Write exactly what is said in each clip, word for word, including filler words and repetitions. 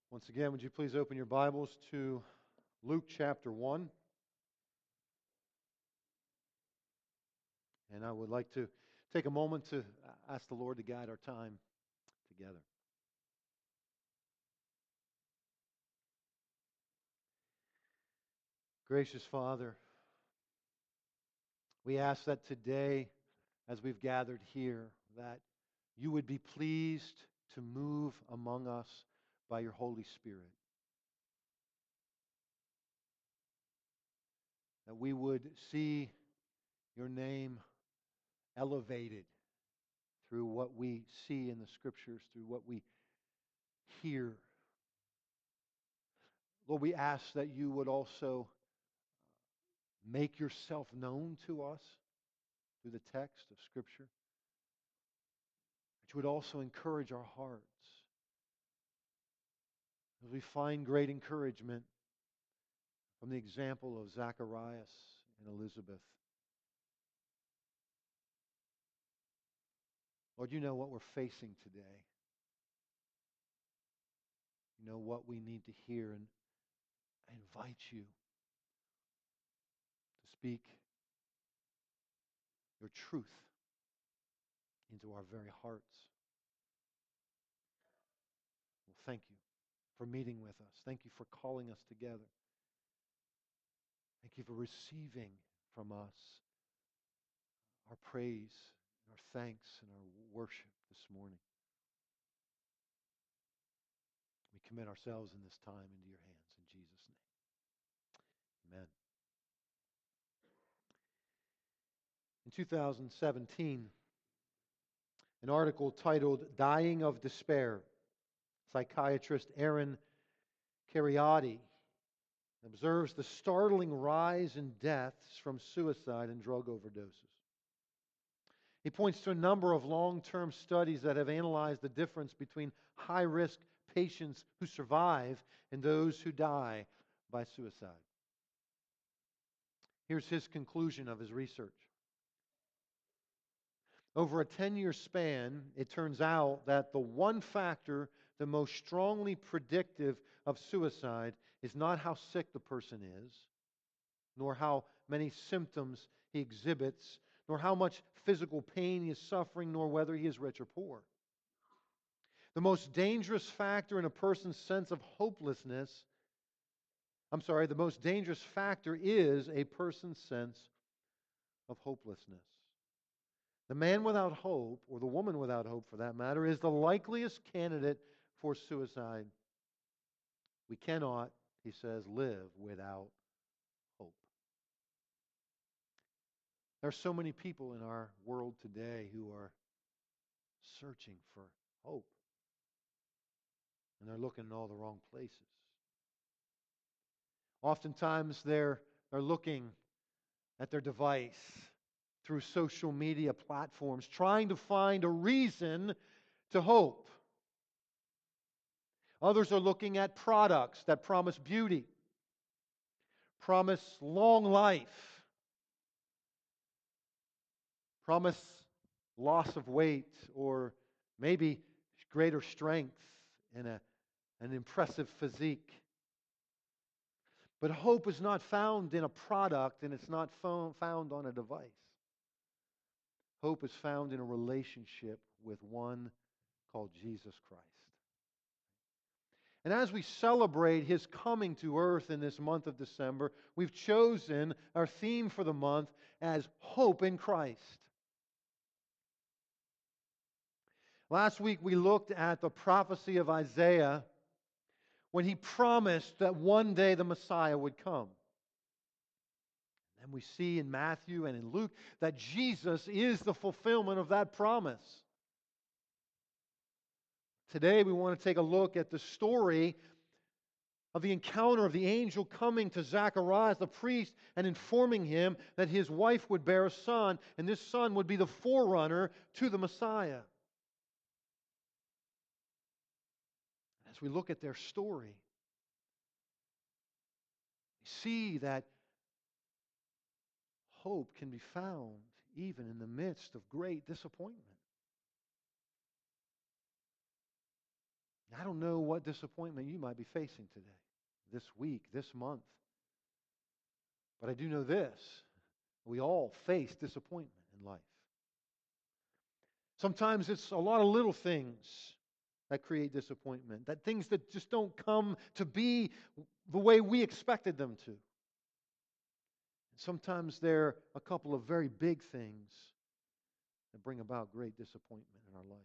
Once again, would you please open your Bibles to Luke chapter one? And I would like to take a moment to ask the Lord to guide our time together. Gracious Father, we ask that today, as we've gathered here, that you would be pleased to move among us by your Holy Spirit. That we would see your name elevated through what we see in the Scriptures, through what we hear. Lord, we ask that you would also make yourself known to us through the text of Scripture. That you would also encourage our hearts as we find great encouragement from the example of Zacharias and Elizabeth. Lord, you know what we're facing today. You know what we need to hear, and I invite you to speak your truth into our very hearts. Well, thank you for meeting with us. Thank you for calling us together. Thank you for receiving from us our praise, our thanks, and our worship this morning. We commit ourselves in this time into your hands in Jesus' name. Amen. In two thousand seventeen, an article titled Dying of Despair, psychiatrist Aaron Kheriaty observes the startling rise in deaths from suicide and drug overdoses. He points to a number of long-term studies that have analyzed the difference between high-risk patients who survive and those who die by suicide. Here's his conclusion of his research. Over a ten-year span, it turns out that the one factor the most strongly predictive of suicide is not how sick the person is, nor how many symptoms he exhibits, nor how much physical pain he is suffering, nor whether he is rich or poor. The most dangerous factor in a person's sense of hopelessness, I'm sorry, the most dangerous factor is a person's sense of hopelessness. The man without hope, or the woman without hope for that matter, is the likeliest candidate for suicide. We cannot, he says, live without hope. There are so many people in our world today who are searching for hope. And they're looking in all the wrong places. Oftentimes they're, they're looking at their device through social media platforms, trying to find a reason to hope. Others are looking at products that promise beauty, promise long life, promise loss of weight, or maybe greater strength and a, an impressive physique. But hope is not found in a product, and it's not found on a device. Hope is found in a relationship with one called Jesus Christ. And as we celebrate His coming to earth in this month of December, we've chosen our theme for the month as Hope in Christ. Last week we looked at the prophecy of Isaiah when he promised that one day the Messiah would come. And we see in Matthew and in Luke that Jesus is the fulfillment of that promise. Today we want to take a look at the story of the encounter of the angel coming to Zacharias, the priest, and informing him that his wife would bear a son, and this son would be the forerunner to the Messiah. As we look at their story, we see that hope can be found even in the midst of great disappointment. I don't know what disappointment you might be facing today, this week, this month. But I do know this. We all face disappointment in life. Sometimes it's a lot of little things that create disappointment, that things that just don't come to be the way we expected them to. Sometimes there are a couple of very big things that bring about great disappointment in our life.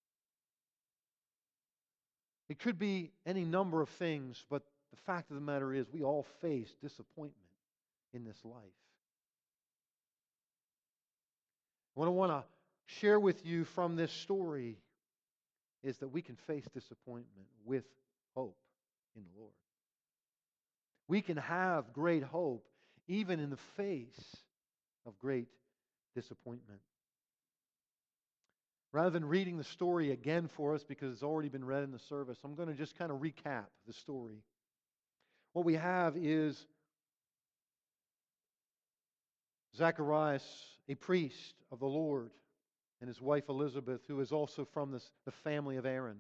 It could be any number of things, but the fact of the matter is we all face disappointment in this life. What I want to share with you from this story is that we can face disappointment with hope in the Lord. We can have great hope even in the face of great disappointment. Rather than reading the story again for us because it's already been read in the service, I'm going to just kind of recap the story. What we have is Zacharias, a priest of the Lord, and his wife Elizabeth, who is also from this, the family of Aaron.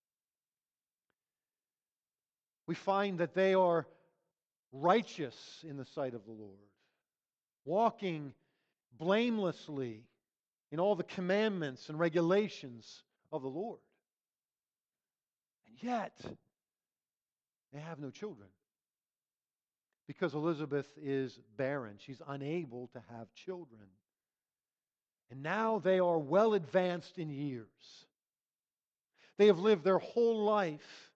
We find that they are righteous in the sight of the Lord, walking blamelessly in all the commandments and regulations of the Lord. And yet, they have no children because Elizabeth is barren. She's unable to have children. And now they are well advanced in years. They have lived their whole life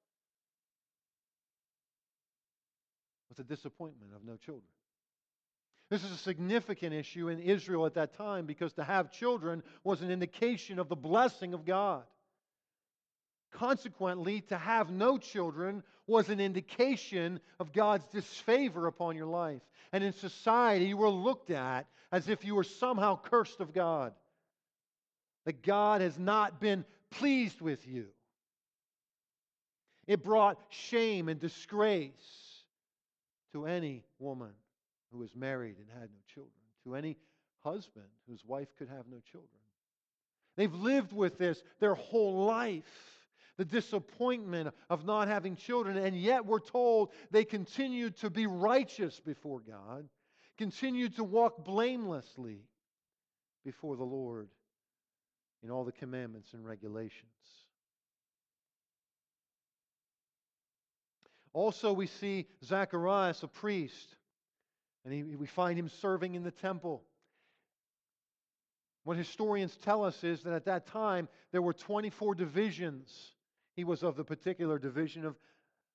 with the disappointment of no children. This is a significant issue in Israel at that time because to have children was an indication of the blessing of God. Consequently, to have no children was an indication of God's disfavor upon your life. And in society, you were looked at as if you were somehow cursed of God. That God has not been pleased with you. It brought shame and disgrace to any woman who was married and had no children, to any husband whose wife could have no children. They've lived with this their whole life, the disappointment of not having children, and yet we're told they continued to be righteous before God, continued to walk blamelessly before the Lord in all the commandments and regulations. Also, we see Zacharias, a priest, and he, we find him serving in the temple. What historians tell us is that at that time there were twenty-four divisions. He was of the particular division of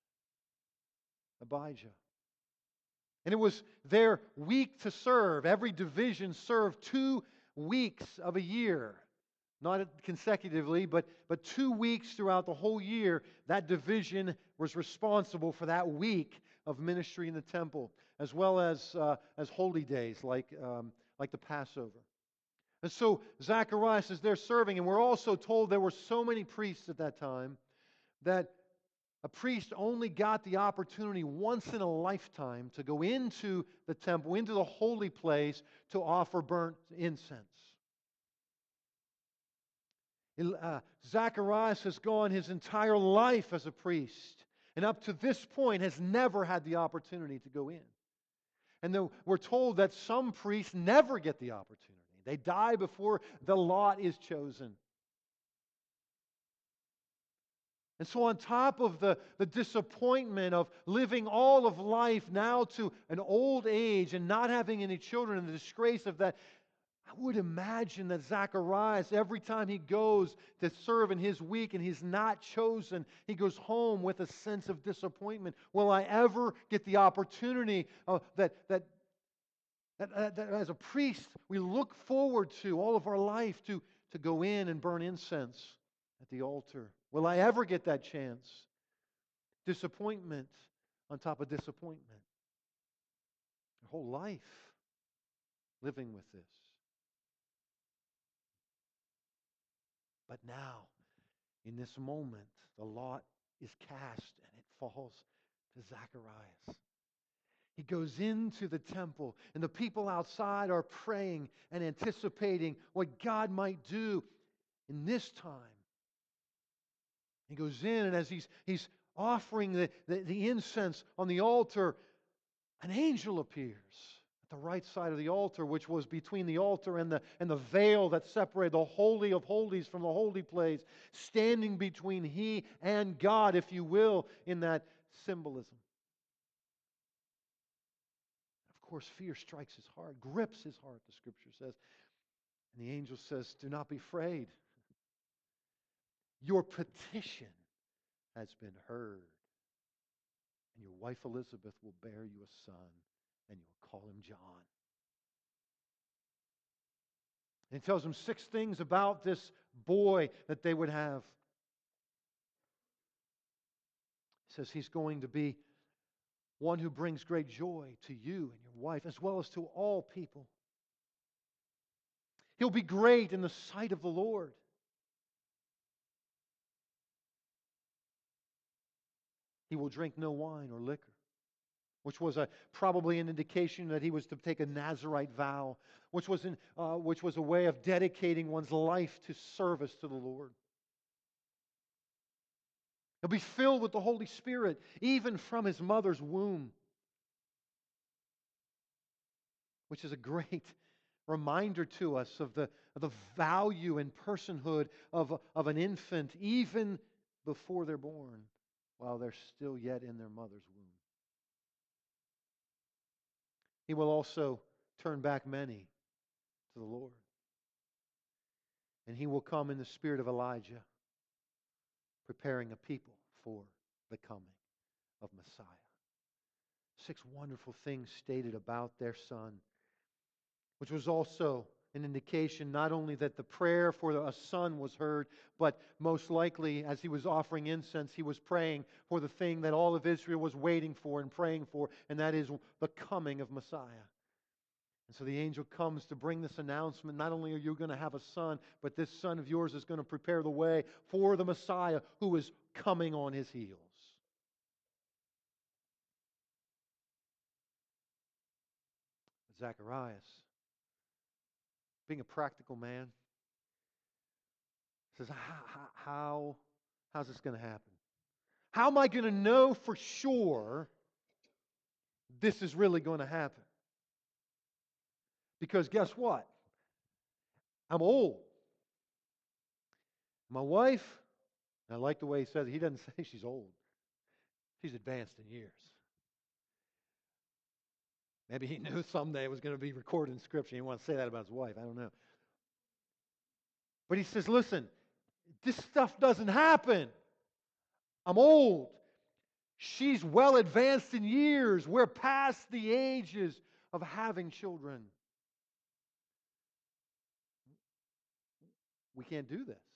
Abijah. And it was their week to serve. Every division served two weeks of a year. Not consecutively, but, but two weeks throughout the whole year, that division was responsible for that week of ministry in the temple, as well as, uh, as holy days like, um, like the Passover. And so Zacharias is there serving, and we're also told there were so many priests at that time that a priest only got the opportunity once in a lifetime to go into the temple, into the holy place, to offer burnt incense. Uh, Zacharias has gone his entire life as a priest, and up to this point has never had the opportunity to go in. And though we're told that some priests never get the opportunity. They die before the lot is chosen. And so on top of the, the disappointment of living all of life now to an old age and not having any children and the disgrace of that, I would imagine that Zacharias, every time he goes to serve in his week and he's not chosen, he goes home with a sense of disappointment. Will I ever get the opportunity uh, that, that, that, that, that as a priest we look forward to all of our life to, to go in and burn incense at the altar? Will I ever get that chance? Disappointment on top of disappointment. Your whole life living with this. But now, in this moment, the lot is cast and it falls to Zacharias. He goes into the temple, and the people outside are praying and anticipating what God might do in this time. He goes in, and as he's, he's offering the, the, the incense on the altar, an angel appears at the right side of the altar, which was between the altar and the, and the veil that separated the Holy of Holies from the holy place, standing between he and God, if you will, in that symbolism. Of course, fear strikes his heart, grips his heart, the Scripture says. And the angel says, do not be afraid. Your petition has been heard. And your wife Elizabeth will bear you a son, and you'll call him John. And he tells them six things about this boy that they would have. He says he's going to be one who brings great joy to you and your wife, as well as to all people. He'll be great in the sight of the Lord. He will drink no wine or liquor, which was a, probably an indication that he was to take a Nazirite vow, which was, in, uh, which was a way of dedicating one's life to service to the Lord. He'll be filled with the Holy Spirit, even from his mother's womb, which is a great reminder to us of the, of the value and personhood of, of an infant, even before they're born, while they're still yet in their mother's womb. He will also turn back many to the Lord. And he will come in the spirit of Elijah, preparing a people for the coming of Messiah. Six wonderful things stated about their son, which was also an indication not only that the prayer for a son was heard, but most likely as he was offering incense, he was praying for the thing that all of Israel was waiting for and praying for, and that is the coming of Messiah. And so the angel comes to bring this announcement. Not only are you going to have a son, but this son of yours is going to prepare the way for the Messiah who is coming on his heels. Zacharias, being a practical man, says, how, how, how's this going to happen? How am I going to know for sure this is really going to happen? Because guess what? I'm old. My wife, and I like the way he says it, he doesn't say she's old. She's advanced in years. Maybe he knew someday it was going to be recorded in Scripture. He didn't want to say that about his wife. I don't know. But he says, listen, this stuff doesn't happen. I'm old. She's well advanced in years. We're past the ages of having children. We can't do this.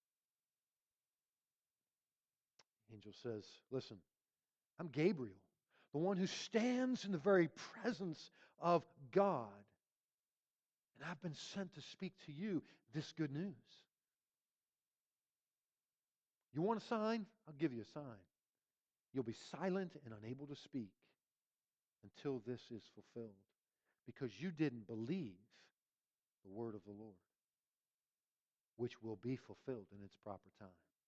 The angel says, listen, I'm Gabriel, the one who stands in the very presence of God. And I've been sent to speak to you this good news. You want a sign? I'll give you a sign. You'll be silent and unable to speak until this is fulfilled, because you didn't believe the word of the Lord, which will be fulfilled in its proper time.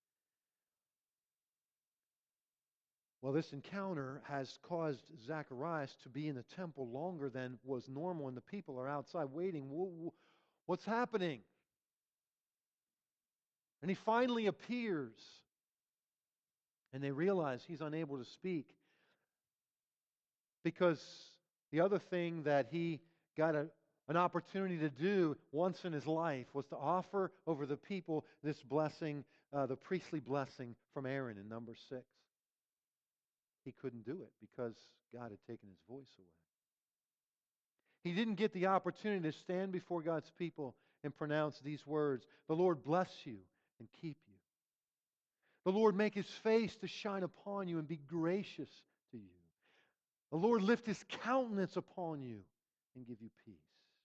Well, this encounter has caused Zacharias to be in the temple longer than was normal, and the people are outside waiting. What's happening? And he finally appears, and they realize he's unable to speak, because the other thing that he got a, an opportunity to do once in his life was to offer over the people this blessing, uh, the priestly blessing from Aaron in Numbers six. He couldn't do it because God had taken his voice away. He didn't get the opportunity to stand before God's people and pronounce these words: the Lord bless you and keep you. The Lord make his face to shine upon you and be gracious to you. The Lord lift his countenance upon you and give you peace.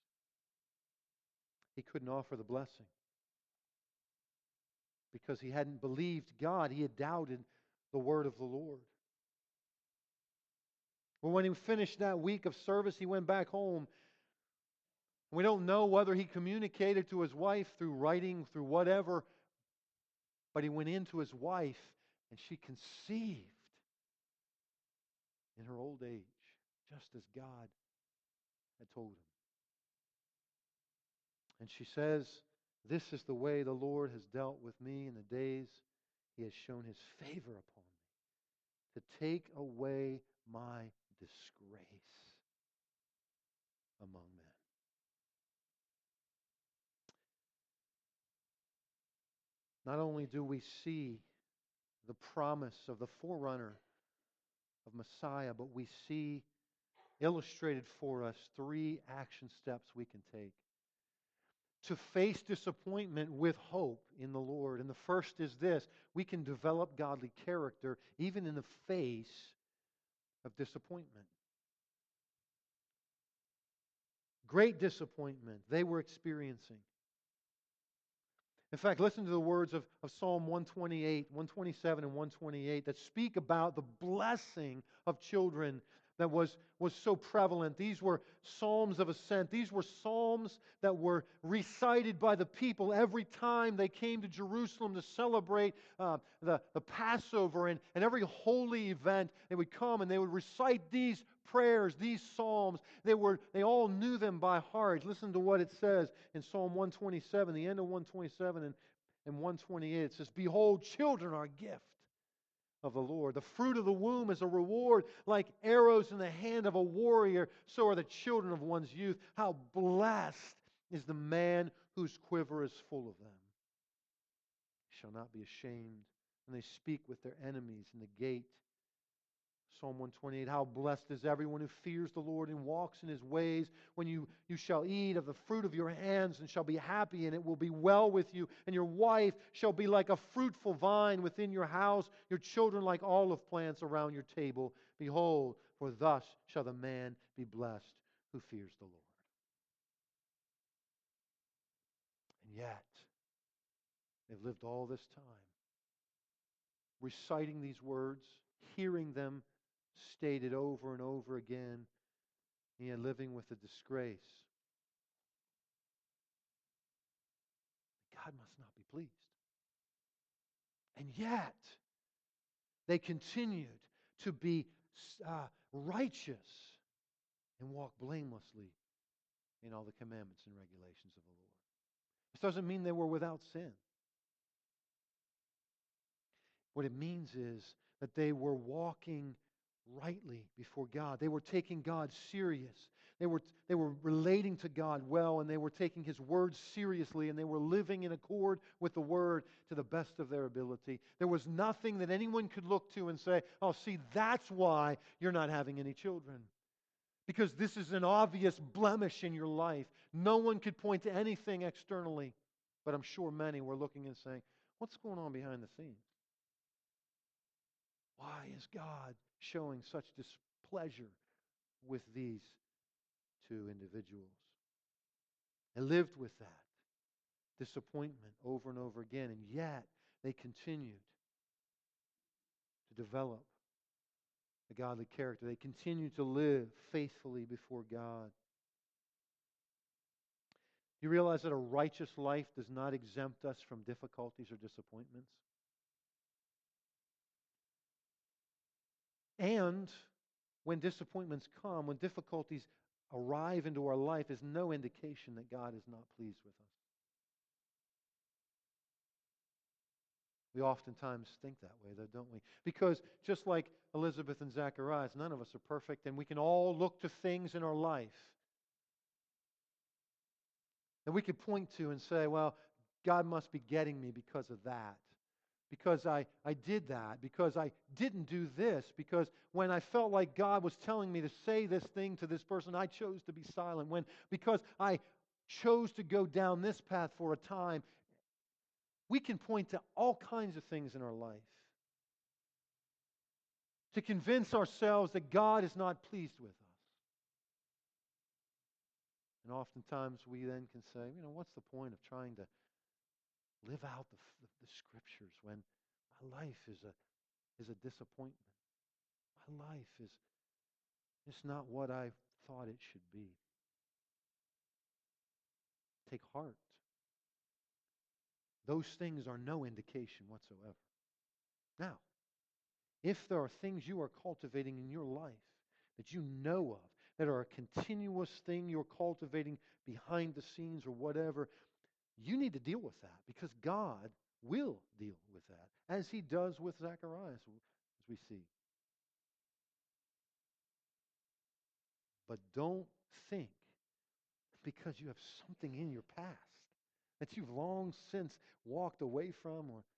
He couldn't offer the blessing because he hadn't believed God. He had doubted the word of the Lord. Well, when he finished that week of service, he went back home. We don't know whether he communicated to his wife through writing, through whatever, But he went into his wife, and she conceived in her old age, just as God had told him. And she says, "This is the way the Lord has dealt with me in the days He has shown His favor upon me, to take away my disgrace among men." Not only do we see the promise of the forerunner of Messiah, but we see illustrated for us three action steps we can take to face disappointment with hope in the Lord. And the first is this: we can develop godly character even in the face of disappointment. Great disappointment they were experiencing. In fact, listen to the words of, of Psalm one twenty-eight, one twenty-seven, and one twenty-eight that speak about the blessing of children that was, was so prevalent. These were psalms of ascent. These were psalms that were recited by the people every time they came to Jerusalem to celebrate uh, the, the Passover and, and every holy event. They would come and they would recite these prayers, these psalms. They were they all knew them by heart. Listen to what it says in Psalm one twenty-seven, the end of one twenty-seven and, and one twenty-eight. It says, "Behold, children are a gift of the Lord. The fruit of the womb is a reward. Like arrows in the hand of a warrior, so are the children of one's youth. How blessed is the man whose quiver is full of them. He shall not be ashamed when they speak with their enemies in the gate." Psalm one twenty-eight, "How blessed is everyone who fears the Lord and walks in His ways. When you, you shall eat of the fruit of your hands and shall be happy, and it will be well with you. And your wife shall be like a fruitful vine within your house, your children like olive plants around your table. Behold, for thus shall the man be blessed who fears the Lord." And yet, they've lived all this time reciting these words, hearing them stated over and over again, and yet living with the disgrace. God must not be pleased. And yet, they continued to be uh, righteous and walk blamelessly in all the commandments and regulations of the Lord. This doesn't mean they were without sin. What it means is that they were walking rightly before God. They were taking God serious. They were, they were relating to God well, and they were taking His Word seriously, and they were living in accord with the Word to the best of their ability. There was nothing that anyone could look to and say, "Oh, see, that's why you're not having any children. Because this is an obvious blemish in your life." No one could point to anything externally, but I'm sure many were looking and saying, "What's going on behind the scenes? Why is God showing such displeasure with these two individuals?" They lived with that disappointment over and over again, and yet they continued to develop a godly character. They continued to live faithfully before God. You realize that a righteous life does not exempt us from difficulties or disappointments? And when disappointments come, when difficulties arrive into our life, is no indication that God is not pleased with us. We oftentimes think that way, though, don't we? Because just like Elizabeth and Zacharias, none of us are perfect, and we can all look to things in our life that we could point to and say, "Well, God must be getting me because of that. Because I, I did that, because I didn't do this, because when I felt like God was telling me to say this thing to this person, I chose to be silent. When because I chose to go down this path for a time." We can point to all kinds of things in our life to convince ourselves that God is not pleased with us. And oftentimes we then can say, you know, what's the point of trying to live out the, the, the Scriptures when my life is a is a disappointment? My life is it's not what I thought it should be. Take heart. those things are no indication whatsoever. Now, if there are things you are cultivating in your life that you know of, that are a continuous thing you're cultivating behind the scenes or whatever, you need to deal with that because God will deal with that, as He does with Zacharias, as we see. But don't think because you have something in your past that you've long since walked away from or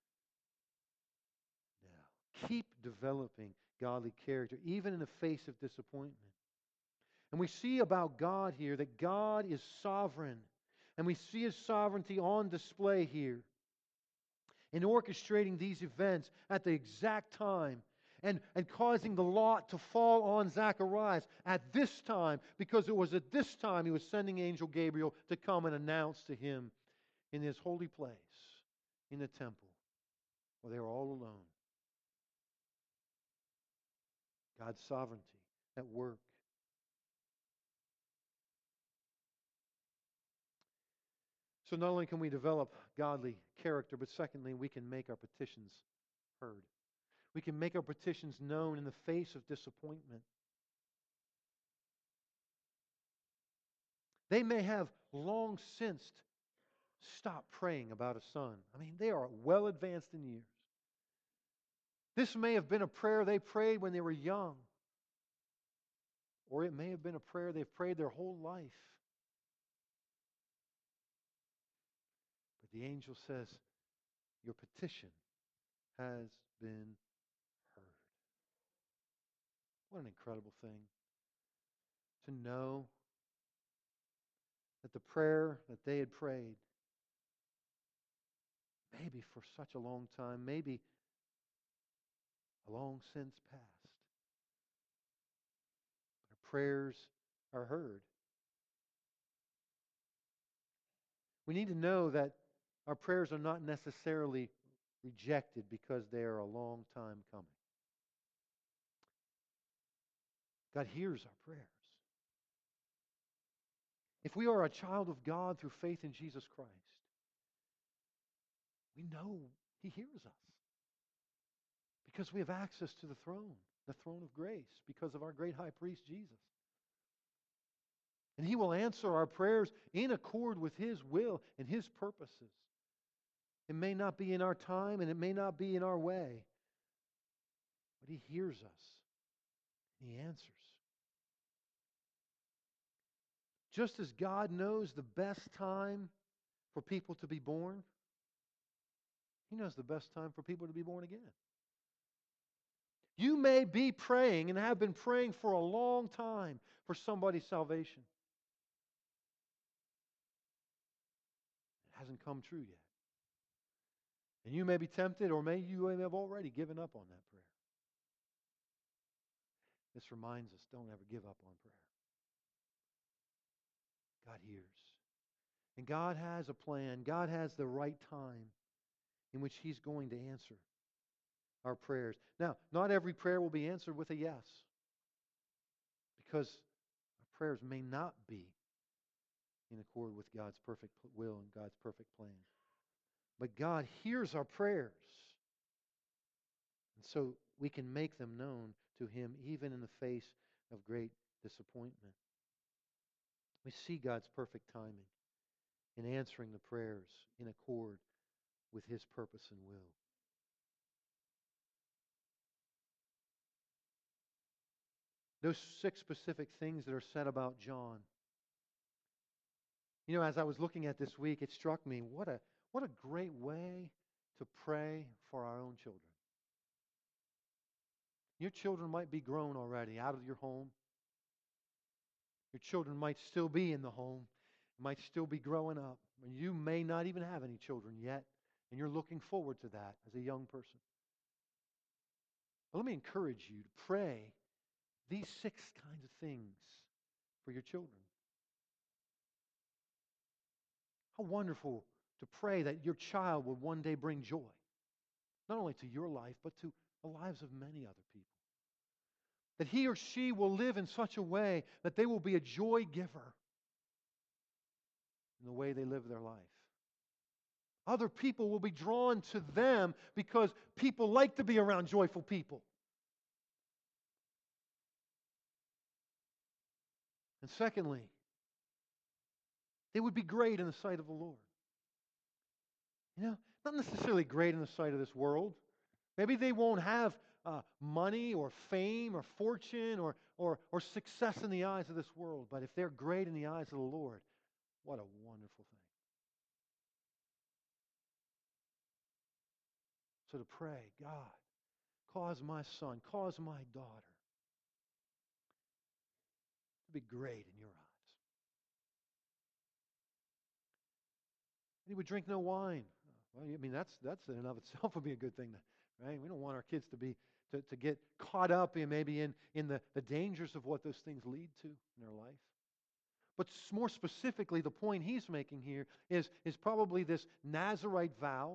now. Keep developing godly character, even in the face of disappointment. And we see about God here that God is sovereign. And we see His sovereignty on display here in orchestrating these events at the exact time and, and causing the lot to fall on Zacharias at this time, because it was at this time He was sending Angel Gabriel to come and announce to him in His holy place, in the temple, where they were all alone. God's sovereignty at work. So not only can we develop godly character, but secondly, we can make our petitions heard. We can make our petitions known in the face of disappointment. They may have long since stopped praying about a son. I mean, they are well advanced in years. This may have been a prayer they prayed when they were young. Or it may have been a prayer they've prayed their whole life. But the angel says, your petition has been heard. What an incredible thing to know that the prayer that they had prayed, maybe for such a long time, maybe a long since past, their prayers are heard. We need to know that our prayers are not necessarily rejected because they are a long time coming. God hears our prayers. If we are a child of God through faith in Jesus Christ, we know He hears us because we have access to the throne, the throne of grace, because of our great high priest Jesus. And He will answer our prayers in accord with His will and His purposes. It may not be in our time and it may not be in our way, but He hears us. He answers. Just as God knows the best time for people to be born, He knows the best time for people to be born again. You may be praying and have been praying for a long time for somebody's salvation. It hasn't come true yet. And you may be tempted, or may you may have already given up on that prayer. This reminds us, don't ever give up on prayer. God hears. And God has a plan. God has the right time in which He's going to answer our prayers. Now, not every prayer will be answered with a yes, because our prayers may not be in accord with God's perfect will and God's perfect plan. But God hears our prayers. And so we can make them known to Him even in the face of great disappointment. We see God's perfect timing in answering the prayers in accord with His purpose and will. Those six specific things that are said about John. You know, as I was looking at this week, it struck me, what a what a great way to pray for our own children. Your children might be grown already out of your home. Your children might still be in the home, might still be growing up. And you may not even have any children yet, and you're looking forward to that as a young person. But let me encourage you to pray these six kinds of things for your children. How wonderful to pray that your child will one day bring joy, not only to your life, but to the lives of many other people. That he or she will live in such a way that they will be a joy giver in the way they live their life. Other people will be drawn to them because people like to be around joyful people. And secondly, they would be great in the sight of the Lord. You know, not necessarily great in the sight of this world. Maybe they won't have uh, money or fame or fortune or, or, or success in the eyes of this world. But if they're great in the eyes of the Lord, what a wonderful thing. So to pray, God, cause my son, cause my daughter to be great in your eyes. And he would drink no wine. Well, I mean, that's that's in and of itself would be a good thing, to, right? We don't want our kids to be to, to get caught up in maybe in, in the, the dangers of what those things lead to in their life. But more specifically, the point he's making here is, is probably this Nazirite vow,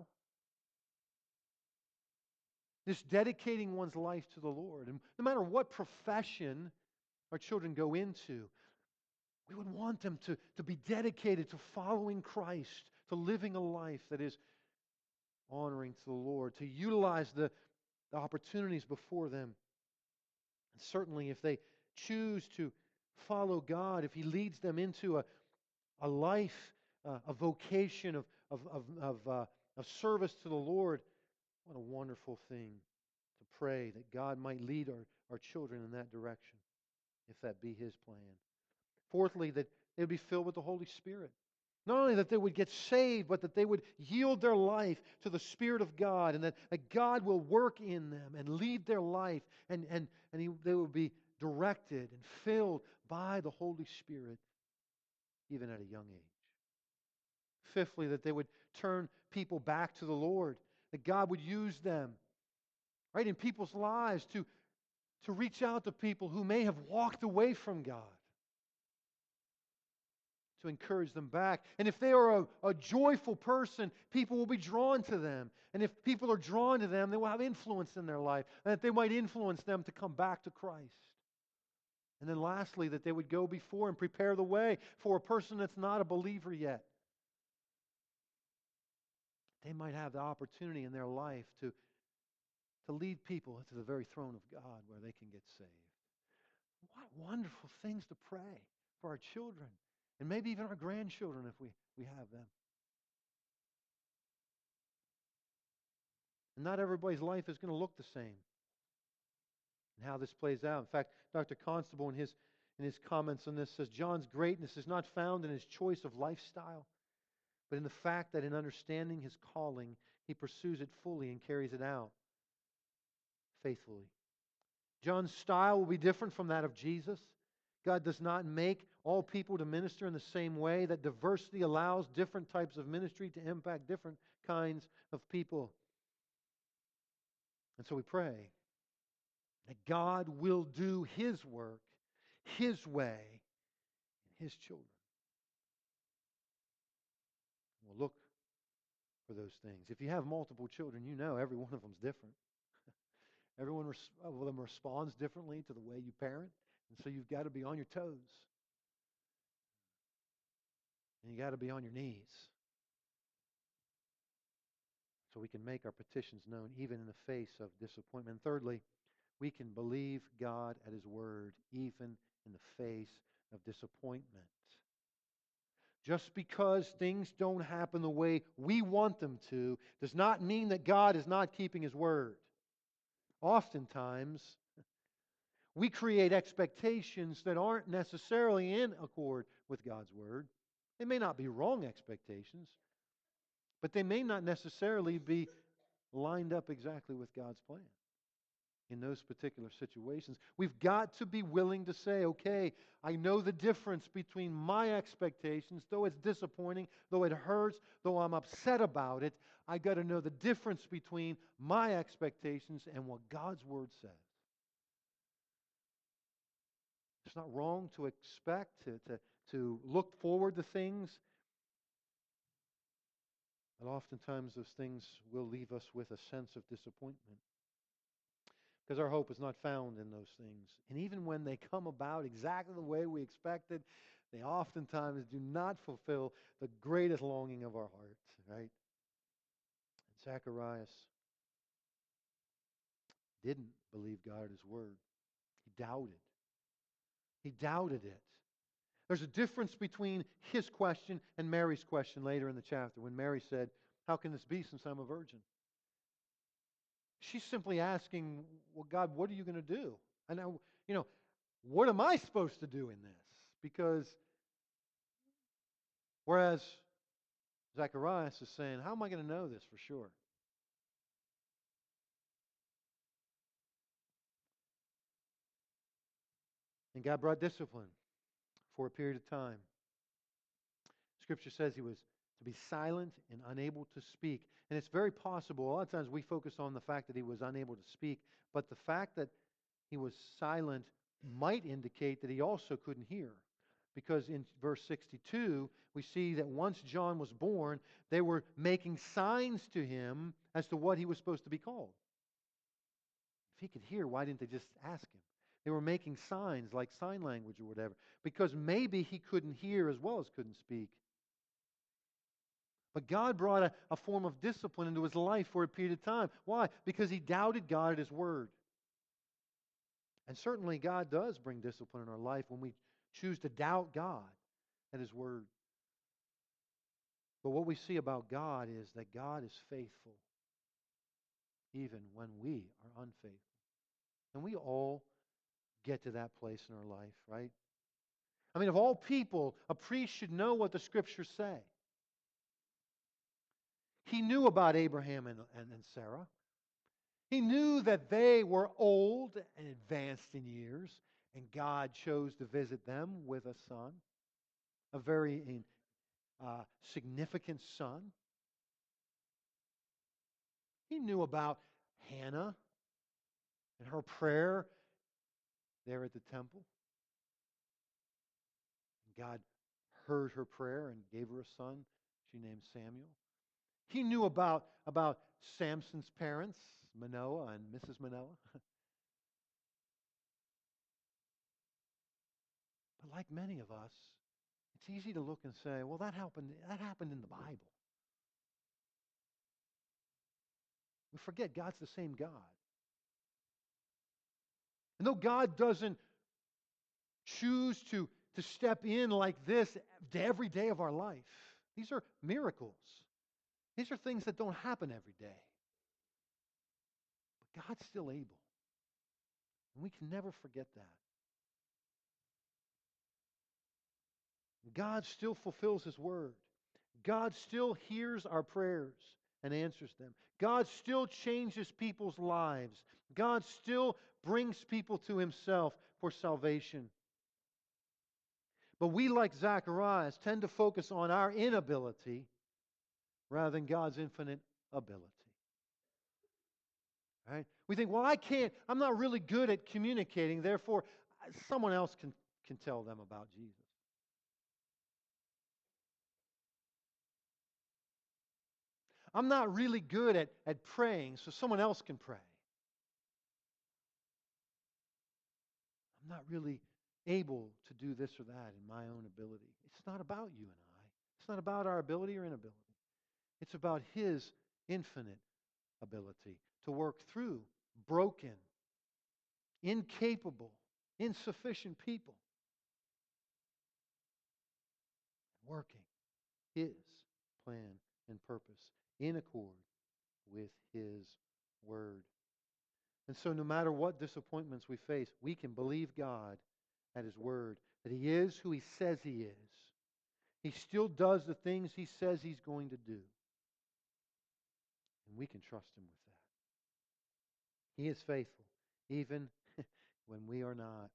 this dedicating one's life to the Lord. And no matter what profession our children go into, we would want them to, to be dedicated to following Christ, to living a life that is honoring to the Lord, to utilize the, the opportunities before them. And certainly if they choose to follow God, if He leads them into a, a life, uh, a vocation of, of, of, of, uh, of service to the Lord, what a wonderful thing to pray that God might lead our, our children in that direction, if that be His plan. Fourthly, that they would be filled with the Holy Spirit. Not only that they would get saved, but that they would yield their life to the Spirit of God, and that, that God will work in them and lead their life, and, and, and he, they will be directed and filled by the Holy Spirit even at a young age. Fifthly, that they would turn people back to the Lord, that God would use them, right, in people's lives to, to reach out to people who may have walked away from God, to encourage them back. And if they are a, a joyful person, people will be drawn to them. And if people are drawn to them, they will have influence in their life, and that they might influence them to come back to Christ. And then lastly, that they would go before and prepare the way for a person that's not a believer yet. They might have the opportunity in their life to, to lead people to the very throne of God where they can get saved. What wonderful things to pray for our children, and maybe even our grandchildren if we, we have them. And not everybody's life is going to look the same. And how this plays out. In fact, Doctor Constable in his in his comments on this says John's greatness is not found in his choice of lifestyle, but in the fact that in understanding his calling, he pursues it fully and carries it out faithfully. John's style will be different from that of Jesus. God does not make all people to minister in the same way. That diversity allows different types of ministry to impact different kinds of people. And so we pray that God will do His work, His way, in His children. We'll look for those things. If you have multiple children, you know every one of them is different. Every one of them responds differently to the way you parent. And so you've got to be on your toes. And you got to be on your knees. So we can make our petitions known even in the face of disappointment. And thirdly, we can believe God at His word even in the face of disappointment. Just because things don't happen the way we want them to does not mean that God is not keeping His word. Oftentimes, we create expectations that aren't necessarily in accord with God's word. They may not be wrong expectations, but they may not necessarily be lined up exactly with God's plan in those particular situations. We've got to be willing to say, okay, I know the difference between my expectations, though it's disappointing, though it hurts, though I'm upset about it, I've got to know the difference between my expectations and what God's Word says. It's not wrong to expect, to, to, to look forward to things, but oftentimes those things will leave us with a sense of disappointment. Because our hope is not found in those things. And even when they come about exactly the way we expected, they oftentimes do not fulfill the greatest longing of our hearts, right? Zacharias didn't believe God at His word. He doubted. He doubted it. There's a difference between his question and Mary's question later in the chapter when Mary said, "How can this be since I'm a virgin?" She's simply asking, "Well, God, what are you going to do? And I, you know, what am I supposed to do in this?" Because whereas Zacharias is saying, "How am I going to know this for sure?" And God brought discipline for a period of time. Scripture says he was to be silent and unable to speak. And it's very possible, a lot of times we focus on the fact that he was unable to speak, but the fact that he was silent might indicate that he also couldn't hear. Because in verse sixty-two, we see that once John was born, they were making signs to him as to what he was supposed to be called. If he could hear, why didn't they just ask him? They were making signs like sign language or whatever, because maybe he couldn't hear as well as couldn't speak. But God brought a, a form of discipline into his life for a period of time. Why? Because he doubted God at His word. And certainly God does bring discipline in our life when we choose to doubt God at His word. But what we see about God is that God is faithful even when we are unfaithful. And we all get to that place in our life, right? I mean, of all people, a priest should know what the Scriptures say. He knew about Abraham and, and, and Sarah. He knew that they were old and advanced in years, and God chose to visit them with a son, a very uh, significant son. He knew about Hannah and her prayer there at the temple. God heard her prayer and gave her a son she named Samuel. He knew about, about Samson's parents, Manoah and Missus Manoah. But like many of us, it's easy to look and say, well, that happened, that happened in the Bible. We forget God's the same God. And though God doesn't choose to, to step in like this to every day of our life, these are miracles. These are things that don't happen every day. But God's still able. And we can never forget that. God still fulfills His word. God still hears our prayers and answers them. God still changes people's lives. God still brings people to Himself for salvation. But we, like Zacharias, tend to focus on our inability rather than God's infinite ability. Right? We think, well, I can't, I'm not really good at communicating, therefore someone else can, can tell them about Jesus. I'm not really good at, at praying, so someone else can pray. I'm not really able to do this or that in my own ability. It's not about you and I. It's not about our ability or inability. It's about His infinite ability to work through broken, incapable, insufficient people. Working His plan and purpose in accord with His word. And so no matter what disappointments we face, we can believe God at His word, that He is who He says He is. He still does the things He says He's going to do. And we can trust Him with that. He is faithful, even when we are not.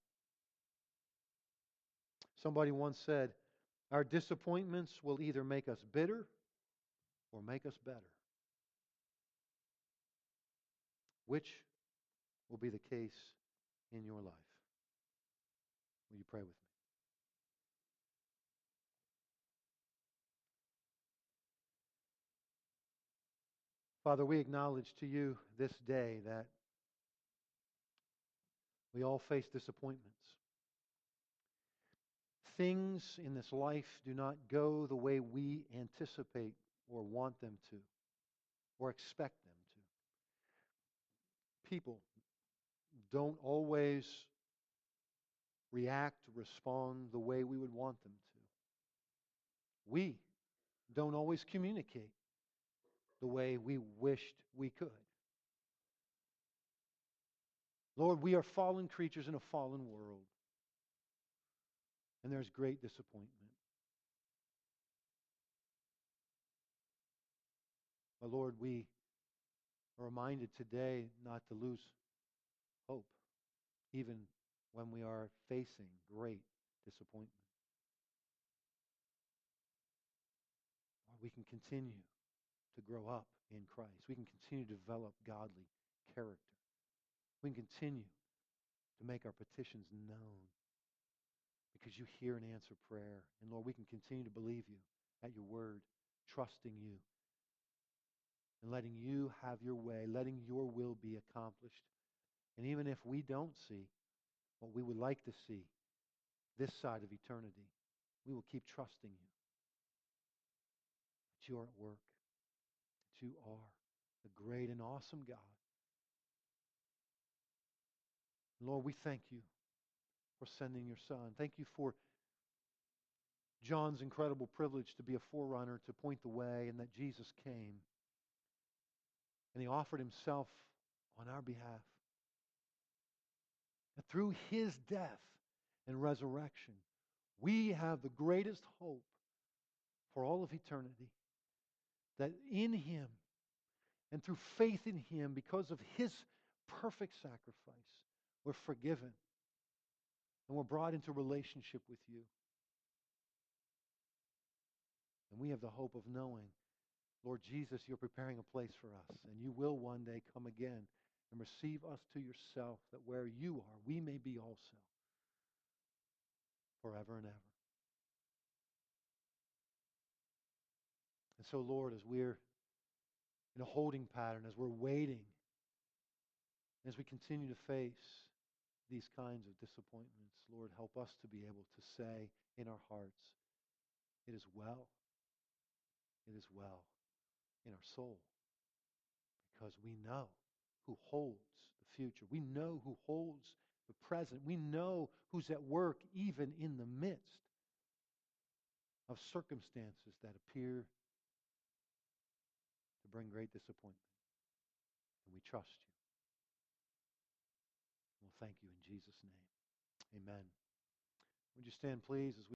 Somebody once said, our disappointments will either make us bitter or make us better. Which will be the case in your life? Will you pray with me? Father, we acknowledge to You this day that we all face disappointments. Things in this life do not go the way we anticipate or want them to, or expect them to. People don't always react, respond the way we would want them to. We don't always communicate the way we wished we could. Lord, we are fallen creatures in a fallen world, and there's great disappointment. But Lord, we are reminded today not to lose hope, even when we are facing great disappointment. Lord, we can continue to grow up in Christ. We can continue to develop godly character. We can continue to make our petitions known because you hear and answer prayer. And Lord, we can continue to believe you at your word, trusting you, and letting you have your way, letting your will be accomplished. And even if we don't see what we would like to see this side of eternity, we will keep trusting you that you are at work, that you are the great and awesome God. Lord, we thank you for sending your Son. Thank you for John's incredible privilege to be a forerunner, to point the way, and that Jesus came and he offered himself on our behalf. And through his death and resurrection, we have the greatest hope for all of eternity. That in him and through faith in him, because of his perfect sacrifice, we're forgiven and we're brought into relationship with you. And we have the hope of knowing, Lord Jesus, you're preparing a place for us, and you will one day come again and receive us to yourself, that where you are, we may be also, forever and ever. And so, Lord, as we're in a holding pattern, as we're waiting, as we continue to face these kinds of disappointments, Lord, help us to be able to say in our hearts, it is well, it is well in our soul, because we know who holds the future. We know who holds the present. We know who's at work even in the midst of circumstances that appear to bring great disappointment. And we trust you. We'll thank you in Jesus' name. Amen. Would you stand, please, as we